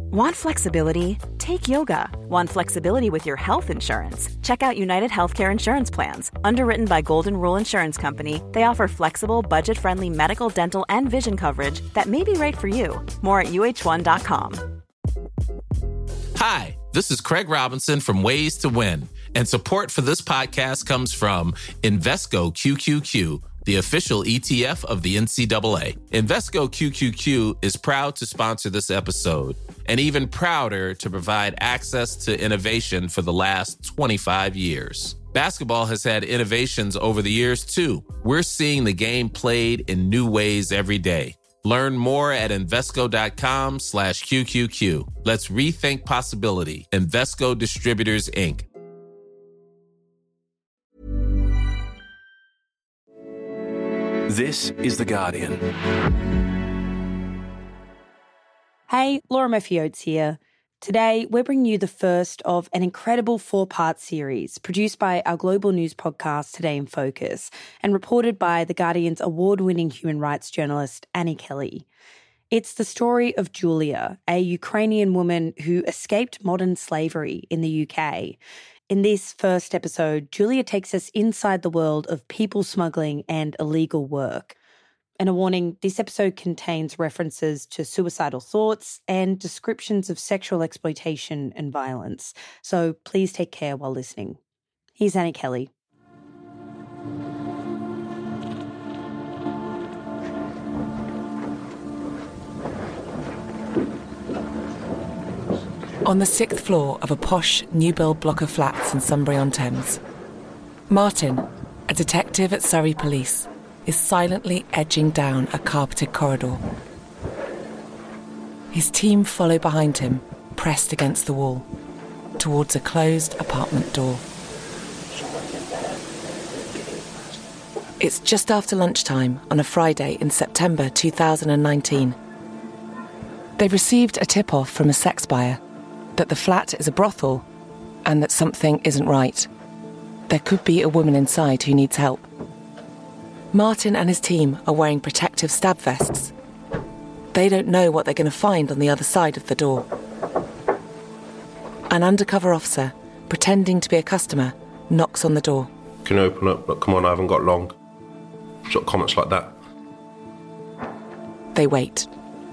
Want flexibility? Take yoga. Want flexibility with your health insurance? Check out United Healthcare Insurance Plans. Underwritten by Golden Rule Insurance Company, they offer flexible, budget-friendly medical, dental, and vision coverage that may be right for you. More at UH1.com. Hi, this is Craig Robinson from Ways to Win, and support for this podcast comes from Invesco QQQ, the official ETF of the NCAA. Invesco QQQ is proud to sponsor this episode, and even prouder to provide access to innovation for the last 25 years. Basketball has had innovations over the years, too. We're seeing the game played in new ways every day. Learn more at Invesco.com/QQQ. Let's rethink possibility. Invesco Distributors, Inc. This is The Guardian. Hey, Laura Murphy-Oates here. Today, we're bringing you the first of an incredible 4-part series produced by our global news podcast Today in Focus and reported by The Guardian's award-winning human rights journalist Annie Kelly. It's the story of Julia, a Ukrainian woman who escaped modern slavery in the UK. In this first episode, Julia takes us inside the world of people smuggling and illegal work. And a warning, this episode contains references to suicidal thoughts and descriptions of sexual exploitation and violence. So please take care while listening. Here's Annie Kelly. On the 6th floor of a posh, new-build block of flats in Sunbury-on-Thames, Martin, a detective at Surrey Police, is silently edging down a carpeted corridor. His team follow behind him, pressed against the wall, towards a closed apartment door. It's just after lunchtime on a Friday in September 2019. They've received a tip-off from a sex buyer that the flat is a brothel and that something isn't right. There could be a woman inside who needs help. Martin and his team are wearing protective stab vests. They don't know what they're going to find on the other side of the door. An undercover officer, pretending to be a customer, knocks on the door. Can you open up? Look, come on, I haven't got long. Sort of comments like that. They wait.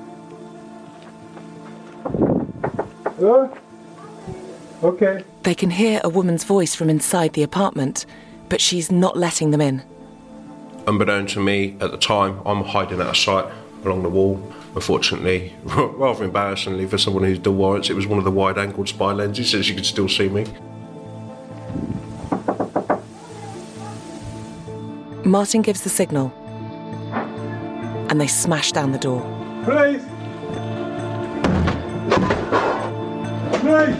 Hello? Okay. They can hear a woman's voice from inside the apartment, but she's not letting them in. Unbeknown to me, at the time, I'm hiding out of sight along the wall. Unfortunately, rather embarrassingly for someone who's dual warrants, it was one of the wide-angled spy lenses, so she could still see me. Martin gives the signal, and they smash down the door. Please! Please!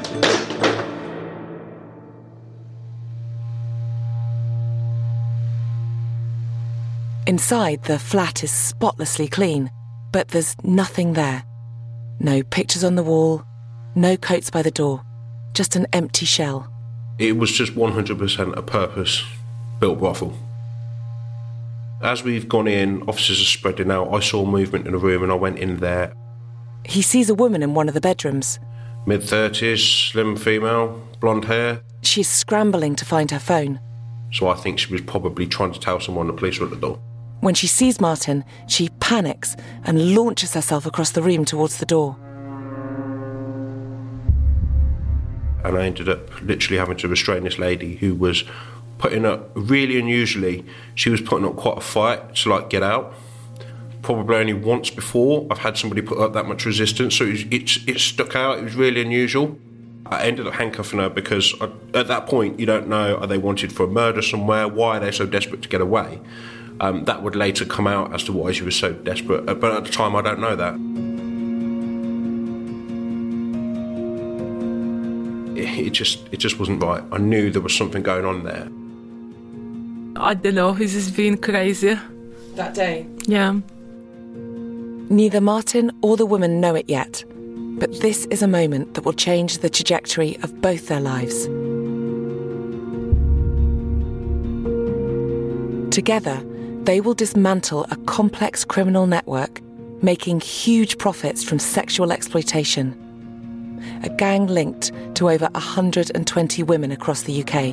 Inside, the flat is spotlessly clean, but there's nothing there. No pictures on the wall, no coats by the door, just an empty shell. It was just 100% a purpose-built brothel. As we've gone in, officers are spreading out. I saw movement in the room and I went in there. He sees a woman in one of the bedrooms. Mid-30s, slim female, blonde hair. She's scrambling to find her phone. So I think she was probably trying to tell someone the police were at the door. When she sees Martin, she panics and launches herself across the room towards the door. And I ended up literally having to restrain this lady who was putting up, really unusually, she was putting up quite a fight to get out. Probably only once before I've had somebody put up that much resistance, so it stuck out. It was really unusual. I ended up handcuffing her because at that point you don't know, are they wanted for a murder somewhere? Why are they so desperate to get away? That would later come out as to why she was so desperate, but at the time I don't know that. It just wasn't right. I knew there was something going on there. I don't know, he's just been crazy. That day? Yeah. Neither Martin or the woman know it yet, but this is a moment that will change the trajectory of both their lives. Together, they will dismantle a complex criminal network, making huge profits from sexual exploitation. a gang linked to over 120 women across the UK.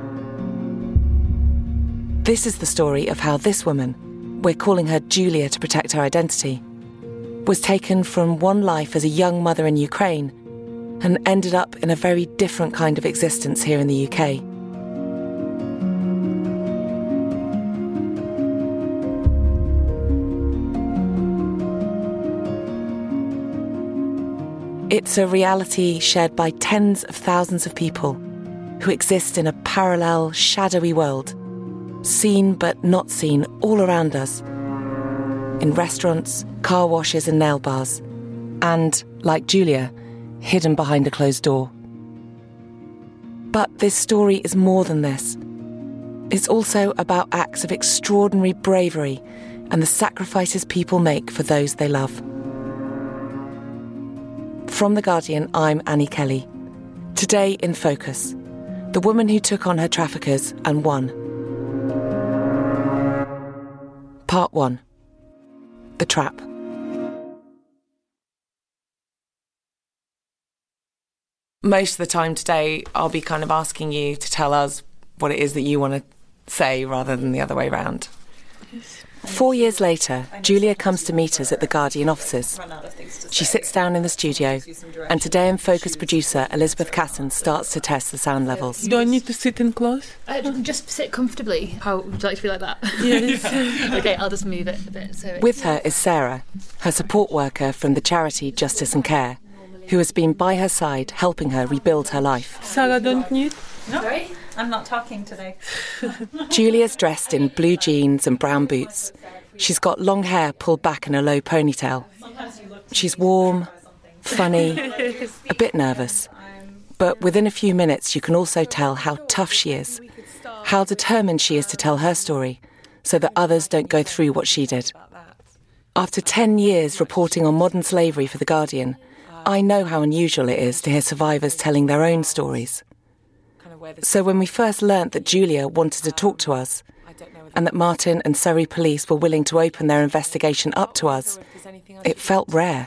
This is the story of how this woman, we're calling her Julia to protect her identity, was taken from one life as a young mother in Ukraine and ended up in a very different kind of existence here in the UK. It's a reality shared by tens of thousands of people who exist in a parallel, shadowy world, seen but not seen all around us, in restaurants, car washes and nail bars, and, like Julia, hidden behind a closed door. But this story is more than this. It's also about acts of extraordinary bravery and the sacrifices people make for those they love. From The Guardian, I'm Annie Kelly. Today in Focus, the woman who took on her traffickers and won. Part 1. The Trap. Most of the time today, I'll be kind of asking you to tell us what it is that you want to say rather than the other way round. 4 years later, Julia comes to meet us at the Guardian offices. She sits down in the studio, and Today in Focus producer Elizabeth Casson starts to test the sound levels. Do I need to sit in close? Just sit comfortably. How would you like to be like that? Yes. Okay, I'll just move it a bit. With her is Sarah, her support worker from the charity Justice and Care, who has been by her side helping her rebuild her life. Sarah, don't need? No, sorry? I'm not talking today. Julia's dressed in blue jeans and brown boots. She's got long hair pulled back in a low ponytail. She's warm, funny, a bit nervous. But within a few minutes you can also tell how tough she is, how determined she is to tell her story, so that others don't go through what she did. After 10 years reporting on modern slavery for The Guardian, I know how unusual it is to hear survivors telling their own stories. So when we first learnt that Julia wanted to talk to us, and that Martin and Surrey Police were willing to open their investigation up to us, it felt rare.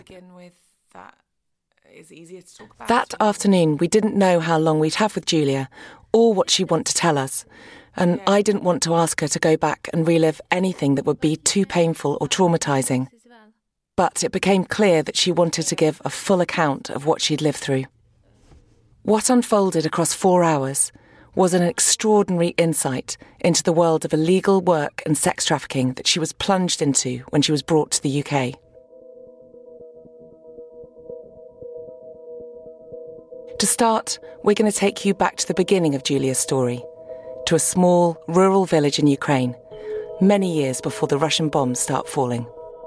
That afternoon, we didn't know how long we'd have with Julia, or what she'd want to tell us, and I didn't want to ask her to go back and relive anything that would be too painful or traumatising. But it became clear that she wanted to give a full account of what she'd lived through. What unfolded across 4 hours was an extraordinary insight into the world of illegal work and sex trafficking that she was plunged into when she was brought to the UK. To start, we're going to take you back to the beginning of Julia's story, to a small, rural village in Ukraine, many years before the Russian bombs start falling.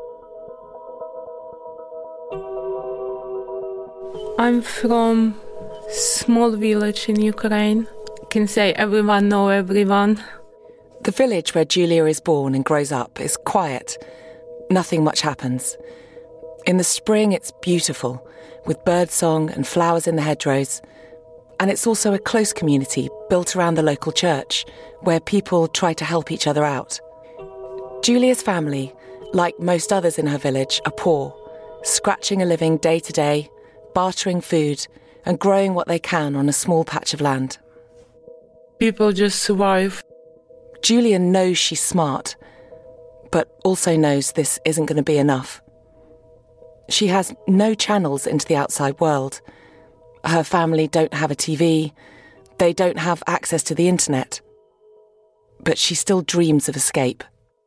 I'm from small village in Ukraine. Can say everyone know everyone. The village where Julia is born and grows up is quiet. Nothing much happens. In the spring it's beautiful, with birdsong and flowers in the hedgerows. And it's also a close community built around the local church, where people try to help each other out. Julia's family, like most others in her village, are poor, scratching a living day to day, bartering food and growing what they can on a small patch of land. People just survive. Julia knows she's smart, but also knows this isn't going to be enough. She has no channels into the outside world. Her family don't have a TV. They don't have access to the internet. But she still dreams of escape.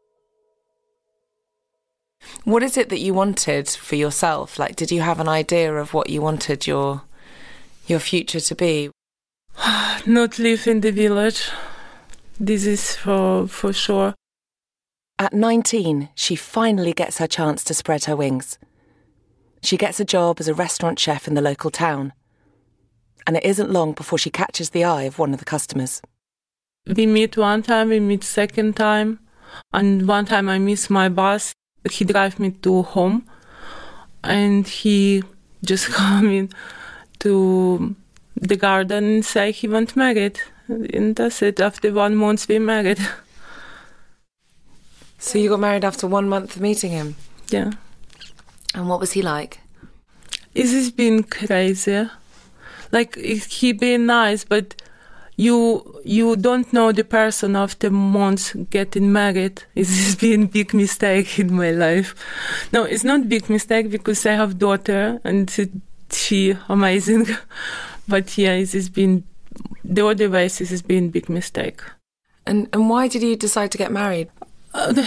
What is it that you wanted for yourself? Like, did you have an idea of what you wanted your future to be? Not live in the village. This is for sure. At 19, she finally gets her chance to spread her wings. She gets a job as a restaurant chef in the local town. And it isn't long before she catches the eye of one of the customers. We meet one time, we meet second time. And one time I miss my bus. He drive me to home. And he just come in to the garden and say he wants married. And that's it. After 1 month we married. So you got married after 1 month of meeting him? Yeah. And what was he like? Is this being crazy? Like, he being nice, but you don't know the person after months getting married. Is this being big mistake in my life? No, it's not big mistake because I have daughter and she amazing. But yeah, it has been the other ways. It has been big mistake. And why did you decide to get married? I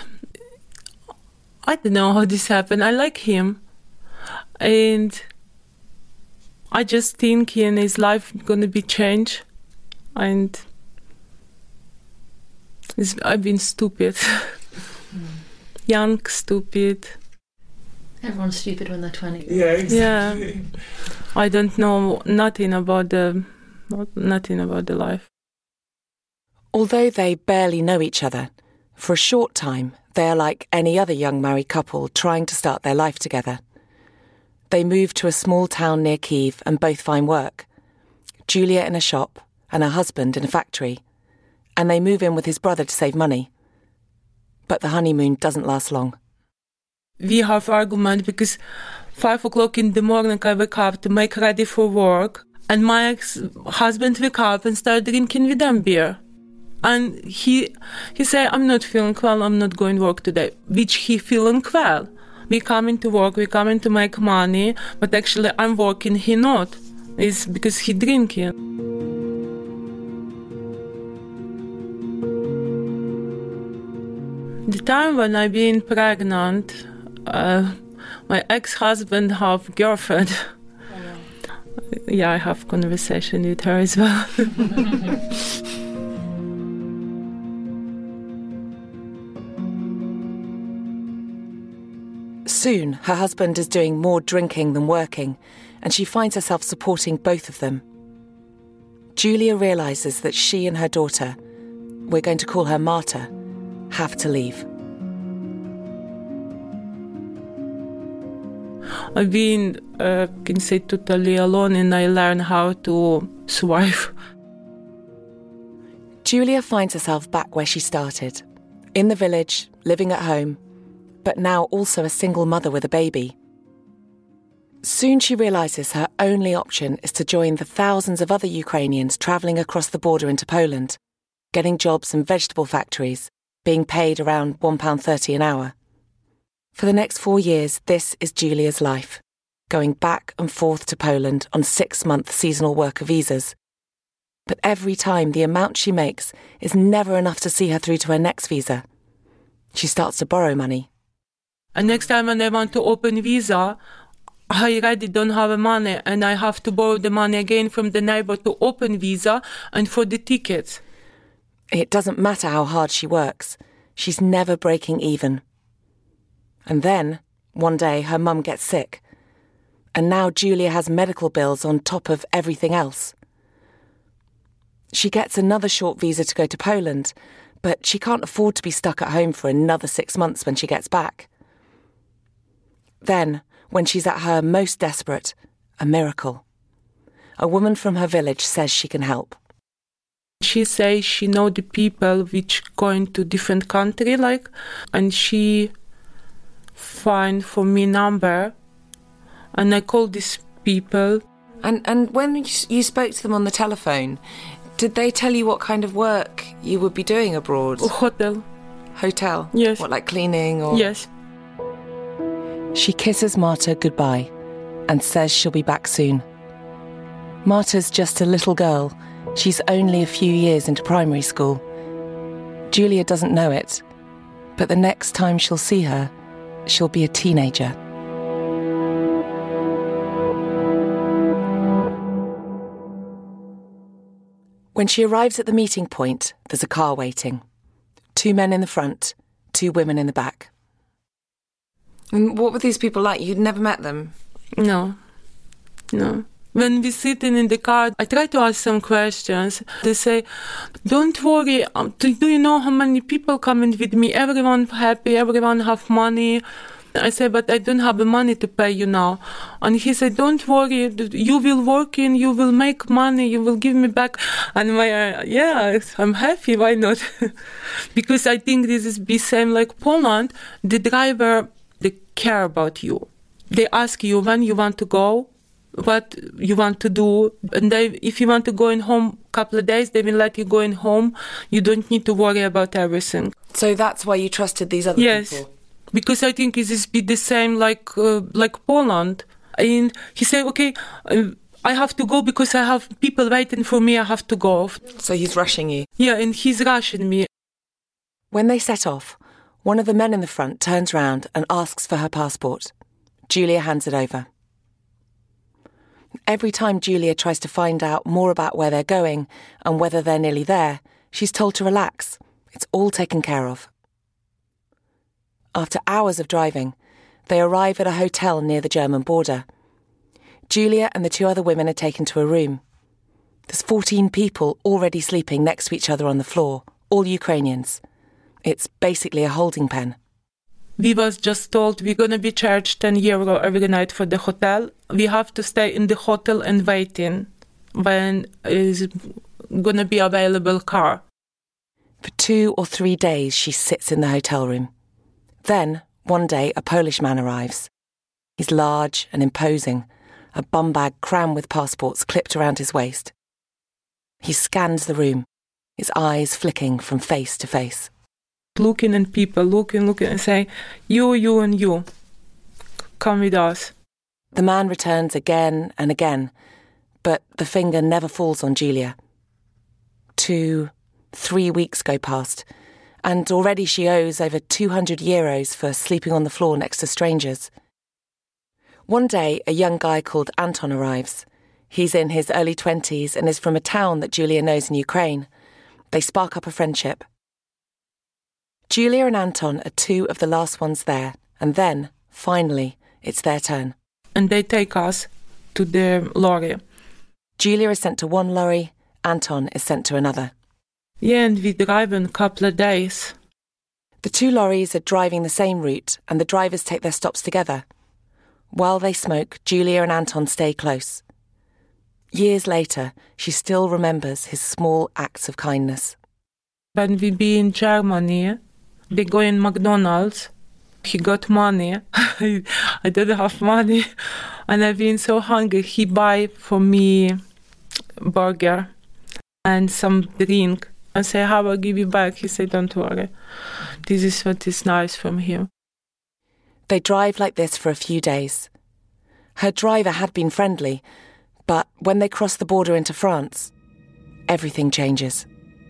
don't know how this happened. I like him, and I just think his life gonna be changed, and I've been stupid, young, stupid. Everyone's stupid when they're 20. Yeah, exactly. Yeah, I don't know nothing about the life. Although they barely know each other, for a short time, they are like any other young married couple trying to start their life together. They move to a small town near Kyiv and both find work. Julia in a shop and her husband in a factory. And they move in with his brother to save money. But the honeymoon doesn't last long. We have argument because 5 o'clock in the morning I wake up to make ready for work, and my ex-husband wake up and start drinking with them beer. And he say, I'm not feeling well, I'm not going to work today, which he feeling well. We coming to work, we coming to make money, but actually I'm working, he not. It's because he drinking. The time when I been pregnant, my ex-husband have girlfriend. Yeah, I have conversation with her as well. Soon, her husband is doing more drinking than working, and she finds herself supporting both of them. Julia realises that she and her daughter, we're going to call her Marta, have to leave. I've been, can say, totally alone, and I learned how to survive. Julia finds herself back where she started, in the village, living at home, but now also a single mother with a baby. Soon she realises her only option is to join the thousands of other Ukrainians travelling across the border into Poland, getting jobs in vegetable factories, being paid around £1.30 an hour. For the next 4 years, this is Julia's life, going back and forth to Poland on 6-month seasonal worker visas. But every time the amount she makes is never enough to see her through to her next visa. She starts to borrow money. And next time when I want to open visa, I already don't have money, and I have to borrow the money again from the neighbor to open visa and for the tickets. It doesn't matter how hard she works. She's never breaking even. And then, one day, her mum gets sick. And now Julia has medical bills on top of everything else. She gets another short visa to go to Poland, but she can't afford to be stuck at home for another 6 months when she gets back. Then, when she's at her most desperate, a miracle. A woman from her village says she can help. She says she know the people which going to different country, and she find for me number, and I call these people. And when you spoke to them on the telephone, did they tell you what kind of work you would be doing abroad? Hotel. Hotel? Yes. What, like cleaning or...? Yes. She kisses Marta goodbye and says she'll be back soon. Marta's just a little girl. She's only a few years into primary school. Julia doesn't know it, but the next time she'll see her, she'll be a teenager. When she arrives at the meeting point, there's a car waiting. 2 men in the front, 2 women in the back. And what were these people like? You'd never met them? No. When we're sitting in the car, I try to ask some questions. They say, don't worry, do you know how many people coming with me? Everyone happy, everyone have money. I say, but I don't have the money to pay you now. And he said, don't worry, you will work in, you will make money, you will give me back. And yeah, I'm happy, why not? Because I think this is the same like Poland. The driver, they care about you. They ask you when you want to go, what you want to do. And if you want to go in home a couple of days, they will let you go in home. You don't need to worry about everything. So that's why you trusted these other people? Yes, because I think it is be the same like Poland. And he said, okay, I have to go because I have people waiting for me, I have to go. So he's rushing you? Yeah, and he's rushing me. When they set off, one of the men in the front turns round and asks for her passport. Julia hands it over. Every time Julia tries to find out more about where they're going and whether they're nearly there, she's told to relax. It's all taken care of. After hours of driving, they arrive at a hotel near the German border. Julia and the two other women are taken to a room. There's 14 people already sleeping next to each other on the floor, all Ukrainians. It's basically a holding pen. We was just told we're going to be charged €10 every night for the hotel. We have to stay in the hotel and waiting when is going to be available car. For 2 or 3 days, she sits in the hotel room. Then, one day, a Polish man arrives. He's large and imposing, a bum bag crammed with passports clipped around his waist. He scans the room, his eyes flicking from face to face. Looking at people, looking and say, you and you, come with us. The man returns again and again, but the finger never falls on Julia. 2, 3 weeks go past, and already she owes over €200 for sleeping on the floor next to strangers. One day, a young guy called Anton arrives. He's in his early 20s and is from a town that Julia knows in Ukraine. They spark up a friendship. Julia and Anton are 2 of the last ones there, and then, finally, it's their turn. And they take us to the lorry. Julia is sent to one lorry, Anton is sent to another. Yeah, and we drive in a couple of days. The 2 lorries are driving the same route, and the drivers take their stops together. While they smoke, Julia and Anton stay close. Years later, she still remembers his small acts of kindness. When we be in Germany, we go in McDonald's. He got money. I didn't have money. And I've been so hungry. He buy for me burger and some drink. I say, how I'll give you back? He said, don't worry. This is what is nice from him. They drive like this for a few days. Her driver had been friendly, but when they cross the border into France, everything changes.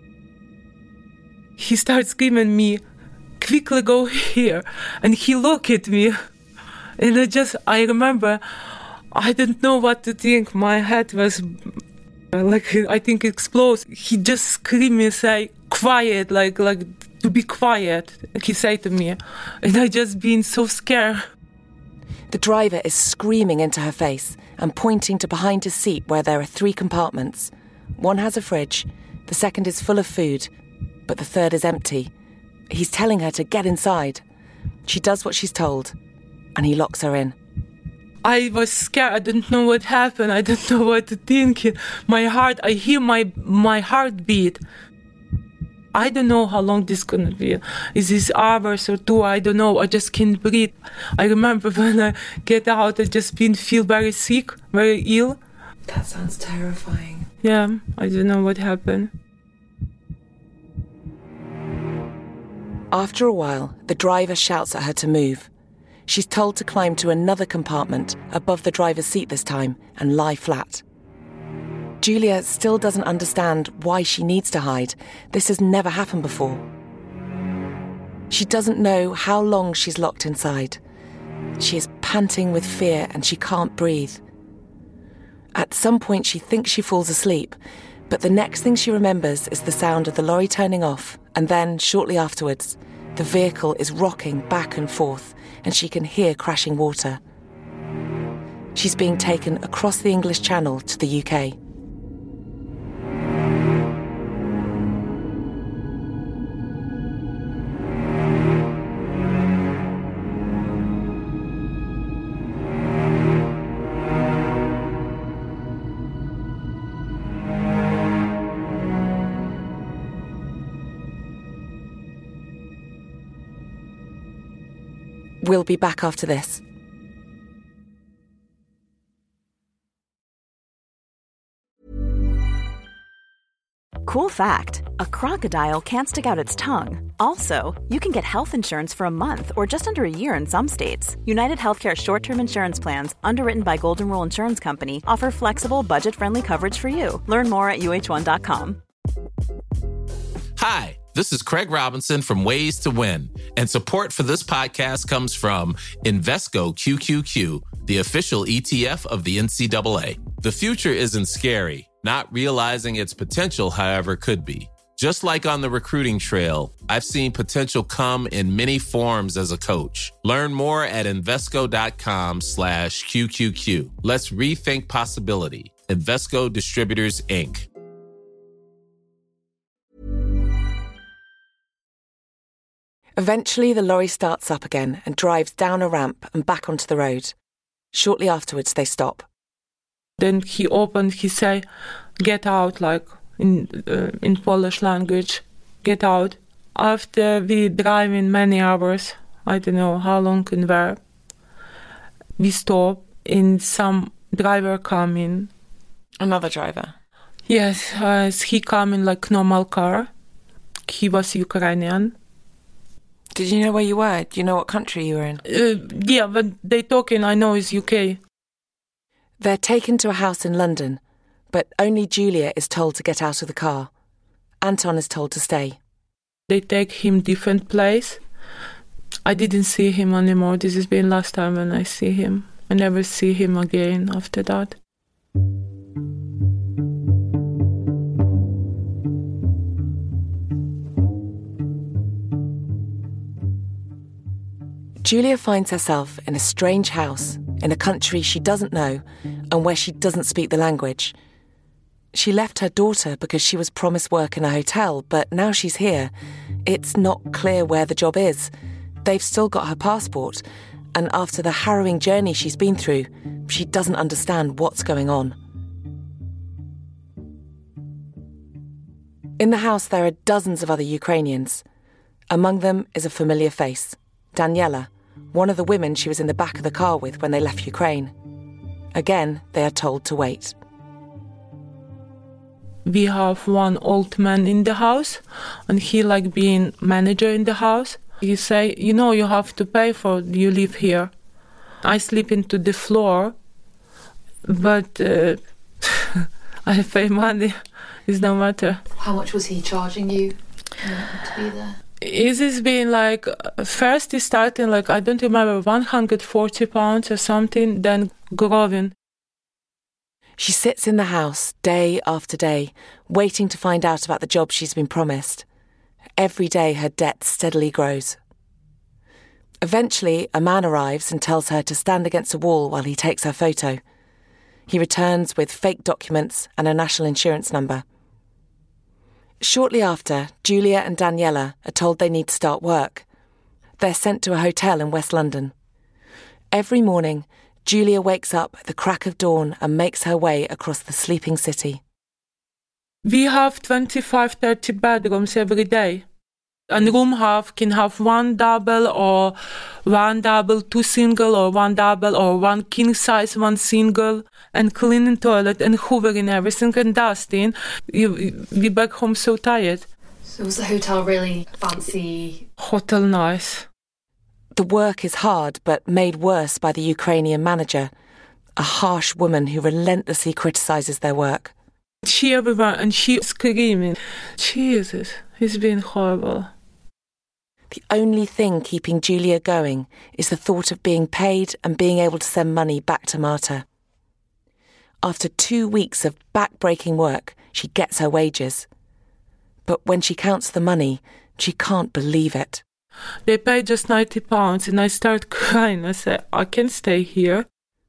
He starts screaming me, quickly go here. And he looked at me. And I remember, I didn't know what to think. My head was I think it explodes. He just screamed and say, quiet, like to be quiet, he said to me. And I just been so scared. The driver is screaming into her face and pointing to behind his seat where there are 3 compartments. One has a fridge, the second is full of food, but the third is empty. He's telling her to get inside. She does what she's told, and he locks her in. I was scared. I didn't know what happened. I didn't know what to think. My heart, I hear my heartbeat. I don't know how long this is going to be. Is this hours or 2? I don't know. I just can't breathe. I remember when I get out, I just feel very sick, very ill. That sounds terrifying. Yeah, I don't know what happened. After a while, the driver shouts at her to move. She's told to climb to another compartment above the driver's seat this time and lie flat. Julia still doesn't understand why she needs to hide. This has never happened before. She doesn't know how long she's locked inside. She is panting with fear and she can't breathe. At some point she thinks she falls asleep, but the next thing she remembers is the sound of the lorry turning off, and then, shortly afterwards, the vehicle is rocking back and forth and she can hear crashing water. She's being taken across the English Channel to the UK. We'll be back after this. Cool fact, a crocodile can't stick out its tongue. Also, you can get health insurance for a month or just under a year in some states. United Healthcare short-term insurance plans, underwritten by Golden Rule Insurance Company, offer flexible, budget-friendly coverage for you. Learn more at uh1.com. Hi, this is Craig Robinson from Ways to Win, and support for this podcast comes from Invesco QQQ, the official ETF of the NCAA. The future isn't scary. Not realizing its potential, however, could be. Just like on the recruiting trail, I've seen potential come in many forms as a coach. Learn more at Invesco.com/QQQ. Let's rethink possibility. Invesco Distributors, Inc. Eventually, the lorry starts up again and drives down a ramp and back onto the road. Shortly afterwards, they stop. Then he opened, he said, "Get out," like in Polish language, "Get out." After we drive in many hours, I don't know how long and where, we stop and some driver come in. Another driver? Yes, he come in like normal car. He was Ukrainian. Did you know where you were? Do you know what country you were in? Yeah, but they talking, I know, is UK. They're taken to a house in London, but only Julia is told to get out of the car. Anton is told to stay. They take him different place. I didn't see him anymore. This has been last time when I see him. I never see him again after that. Julia finds herself in a strange house in a country she doesn't know and where she doesn't speak the language. She left her daughter because she was promised work in a hotel, but now she's here. It's not clear where the job is. They've still got her passport, and after the harrowing journey she's been through, she doesn't understand what's going on. In the house there are dozens of other Ukrainians. Among them is a familiar face, Daniela, one of the women she was in the back of the car with when they left Ukraine. Again, they are told to wait. We have one old man in the house, and he like being manager in the house. He say, you have to pay for you live here. I sleep into the floor, but I pay money. It's no matter. How much was he charging you to be there? It has been like, first he started like, I don't remember, 140 pounds or something, then growing. She sits in the house day after day, waiting to find out about the job she's been promised. Every day her debt steadily grows. Eventually, a man arrives and tells her to stand against a wall while he takes her photo. He returns with fake documents and a national insurance number. Shortly after, Julia and Daniela are told they need to start work. They're sent to a hotel in West London. Every morning, Julia wakes up at the crack of dawn and makes her way across the sleeping city. We have 25-30 bedrooms every day. And room can have one double or one double, two single or one double or one king size, one single, and cleaning toilet and hoovering everything and dusting. We back home so tired. So was the hotel really fancy? Hotel nice. The work is hard but made worse by the Ukrainian manager, a harsh woman who relentlessly criticises their work. She everywhere and she screaming. Jesus, it's been horrible. The only thing keeping Julia going is the thought of being paid and being able to send money back to Marta. After 2 weeks of back-breaking work, she gets her wages. But when she counts the money, she can't believe it. They pay just £90 and I start crying. I say, I can't stay here.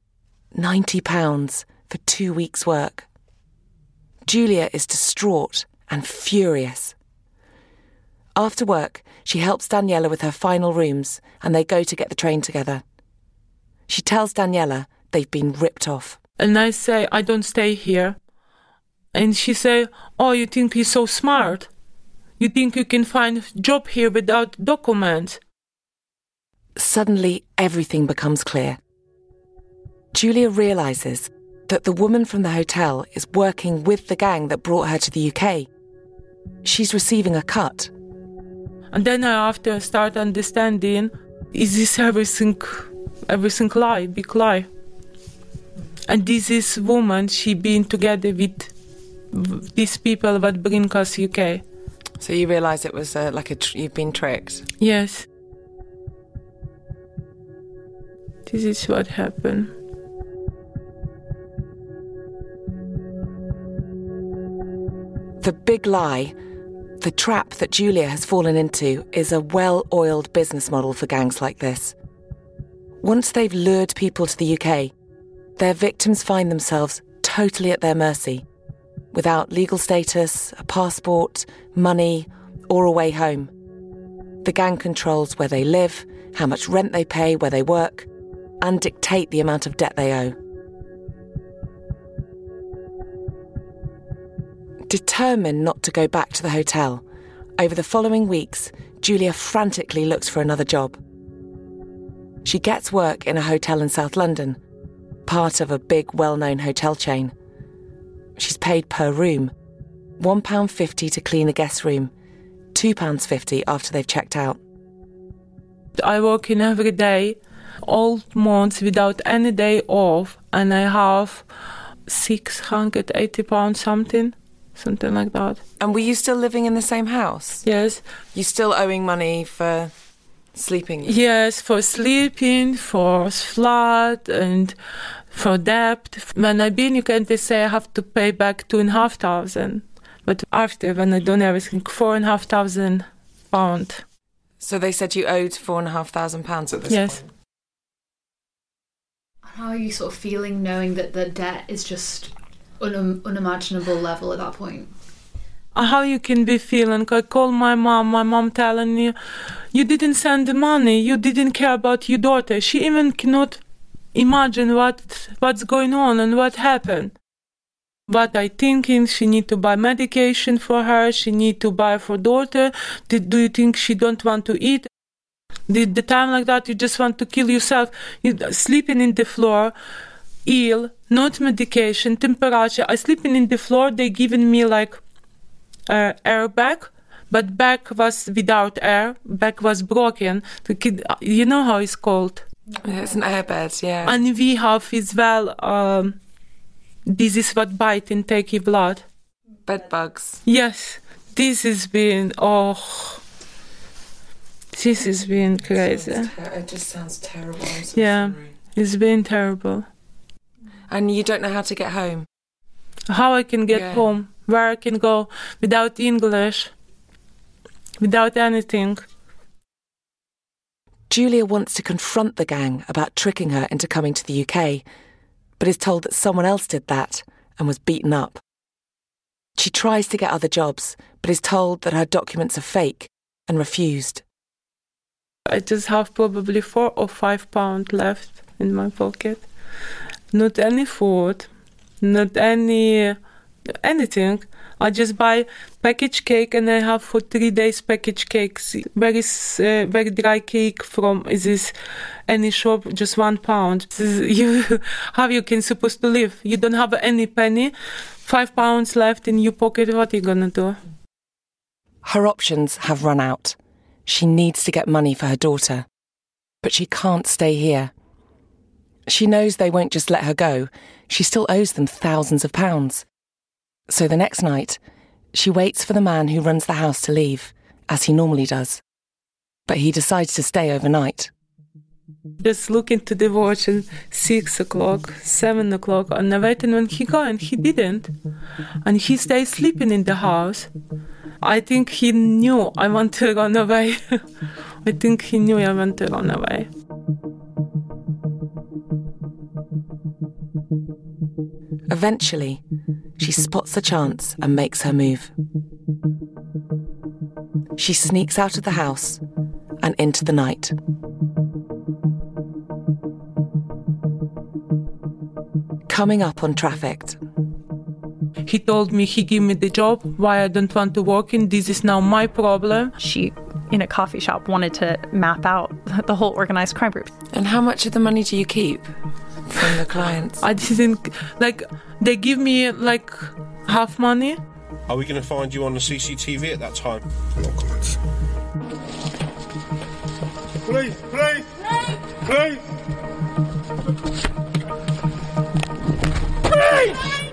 £90 for 2 weeks' work. Julia is distraught and furious. After work, she helps Daniela with her final rooms and they go to get the train together. She tells Daniela they've been ripped off. And I say, I don't stay here. And she say, oh, you think you're so smart? You think you can find a job here without documents? Suddenly, everything becomes clear. Julia realises that the woman from the hotel is working with the gang that brought her to the UK. she's receiving a cut. And then I have to start understanding, is this everything lie, big lie? And this is woman, she been together with these people that bring us UK. So you realise it was you've been tricked? Yes. This is what happened. The big lie, the trap that Julia has fallen into, is a well-oiled business model for gangs like this. Once they've lured people to the UK, their victims find themselves totally at their mercy, without legal status, a passport, money, or a way home. The gang controls where they live, how much rent they pay, where they work, and dictate the amount of debt they owe. Determined not to go back to the hotel, over the following weeks, Julia frantically looks for another job. She gets work in a hotel in South London, part of a big, well-known hotel chain. She's paid per room, £1.50 to clean a guest room, £2.50 after they've checked out. I work in every day, all months without any day off, and I have £680 something like that. And were you still living in the same house? Yes. You still owing money for sleeping? Yes, for sleeping, for flat, and for debt. When I've been, you can just say I have to pay back £2,500. But after, when I done everything, £4,500. So they said you owed £4,500 at this yes. point? How are you sort of feeling knowing that the debt is just unimaginable level at that point? How you can be feeling? I call my mom telling me, you didn't send the money, you didn't care about your daughter. She even cannot imagine what's going on and what happened. But I thinking she need to buy medication for her, she need to buy for daughter. Do you think she don't want to eat? The time like that, you just want to kill yourself. You sleeping in the floor, ill, not medication, temperature. I sleeping in the floor, they giving me like air bag, but bag was without air, bag was broken. The kid, you know how it's called? Yeah, it's an airbed, yeah. And we have as well, this is what bite and take your blood. Bed bugs. Yes, this has been, this has been crazy. It just sounds terrible. Yeah, it's been terrible. And you don't know how to get home? How I can get home, where I can go without English, without anything. Julia wants to confront the gang about tricking her into coming to the UK, but is told that someone else did that and was beaten up. She tries to get other jobs, but is told that her documents are fake and refused. I just have probably £4 or £5 left in my pocket. Not any food, not anything. I just buy packaged cake and I have for 3 days packaged cakes. Very dry cake from this any shop, just £1. How you can supposed to live? You don't have any penny, £5 left in your pocket. What are you gonna do? Her options have run out. She needs to get money for her daughter, but she can't stay here. She knows they won't just let her go. She still owes them thousands of pounds. So the next night, she waits for the man who runs the house to leave, as he normally does. But he decides to stay overnight. Just look into the watch and 6 o'clock, 7 o'clock, and I waited when he go, and he didn't. And he stayed sleeping in the house. I think he knew I want to run away. I think he knew I want to run away. Eventually, she spots a chance and makes her move. She sneaks out of the house and into the night. Coming up on Trafficked. He told me he gave me the job, why I don't want to work in. This is now my problem. She, in a coffee shop, wanted to map out the whole organised crime group. And how much of the money do you keep from the clients? I didn't, they give me half money, Are we going to find you on the CCTV at that time? Oh, God. Please! Please! Please! Please!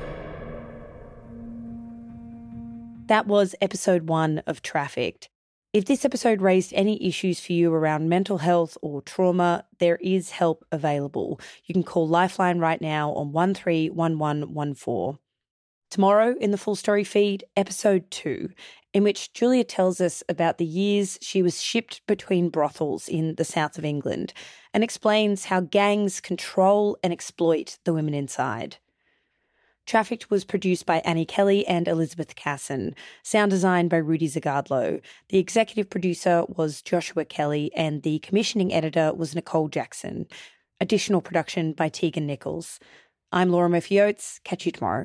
That was episode 1 of Trafficked. If this episode raised any issues for you around mental health or trauma, there is help available. You can call Lifeline right now on 131114. Tomorrow in the Full Story feed, episode 2, in which Julia tells us about the years she was shipped between brothels in the south of England and explains how gangs control and exploit the women inside. Trafficked was produced by Annie Kelly and Elizabeth Casson, sound designed by Rudy Zagardlo. The executive producer was Joshua Kelly and the commissioning editor was Nicole Jackson. Additional production by Tegan Nichols. I'm Laura Murphy-Oates. Catch you tomorrow.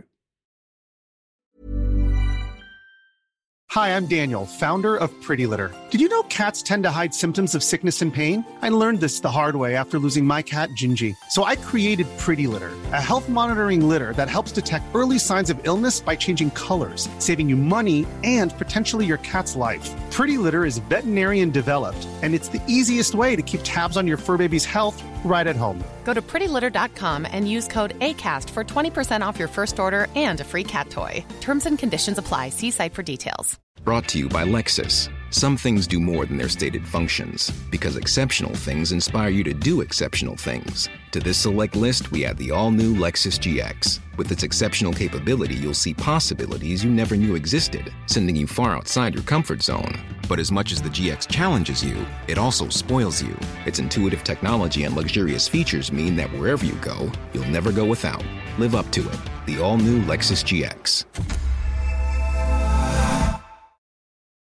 Hi, I'm Daniel, founder of Pretty Litter. Did you know cats tend to hide symptoms of sickness and pain? I learned this the hard way after losing my cat, Gingy. So I created Pretty Litter, a health monitoring litter that helps detect early signs of illness by changing colors, saving you money and potentially your cat's life. Pretty Litter is veterinarian developed, and it's the easiest way to keep tabs on your fur baby's health right at home. Go to prettylitter.com and use code ACAST for 20% off your first order and a free cat toy. Terms and conditions apply. See site for details. Brought to you by Lexus. Some things do more than their stated functions, because exceptional things inspire you to do exceptional things. To this select list, we add the all-new Lexus GX. With its exceptional capability, you'll see possibilities you never knew existed, sending you far outside your comfort zone. But as much as the GX challenges you, it also spoils you. Its intuitive technology and luxurious features mean that wherever you go, you'll never go without. Live up to it. The all-new Lexus GX.